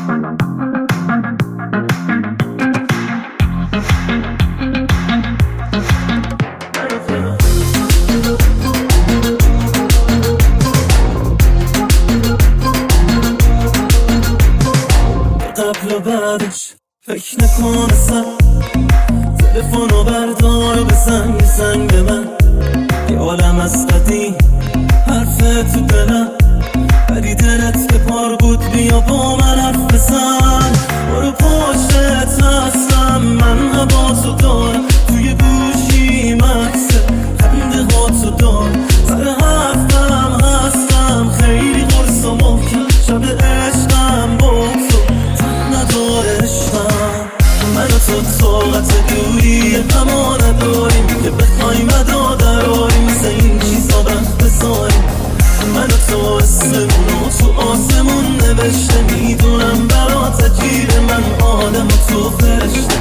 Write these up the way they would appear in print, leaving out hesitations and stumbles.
قبل و بعدش فکر نکن اصلا، تلفنو بردار و بزن یه زنگ به من، یه عالم از قدیم حرف تو دلم، ولی دلت که پار بود بیا با من حرف بزن. برو پشتت هستم، من هواتو دارم، توی گوشی مکسه خنده هاتو دارم، سر حرفم هستم خیلی قرص و محکم، شب عشقم با تو تن نداره عشقم. من و تو طاقت دوری اما نداریم که بخوایم ادا دراریم، مثل این چیزا وقت بذاریم. من و تو اسمونو تو آسمون نوشته، میدونم برات عجیبه من آدم و تو فرشته.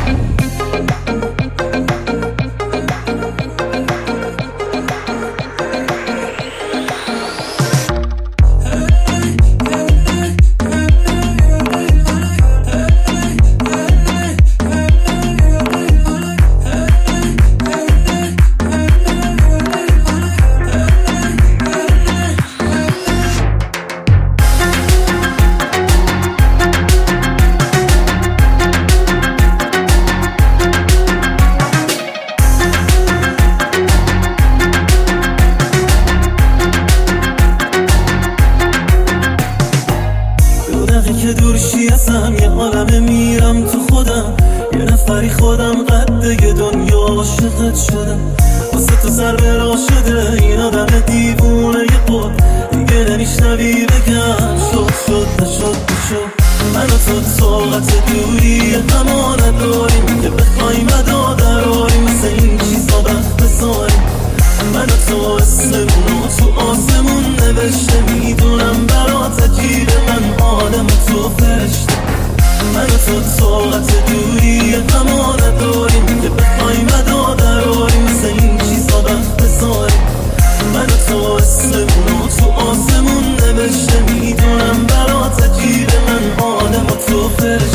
که دورشی ازم یه عالمه میرم تو خودم، یه نفری خودم قده دنیا عاشقت شدم، واسه تو سر برا شده این آدم دیوونه یه قد دیگه نمیشنوی بگم شد نشد. من و تو طاقت دوری اما نداریم که بخوایم ادا دراریم، مثل این چیزا وقت بذاریم. من و تو اسمونو تو آسمون نوشته، میدونم برات عجیبه من آدم و تو فرشته. من و تو طاقت دوری اما نداریم که بخوایم ادا دراریم، مثل این چیزا وقت بذاریم. من و تو اسمونو تو آسمون نوشته، میدونم برات عجیبه من آدم و تو فرشته.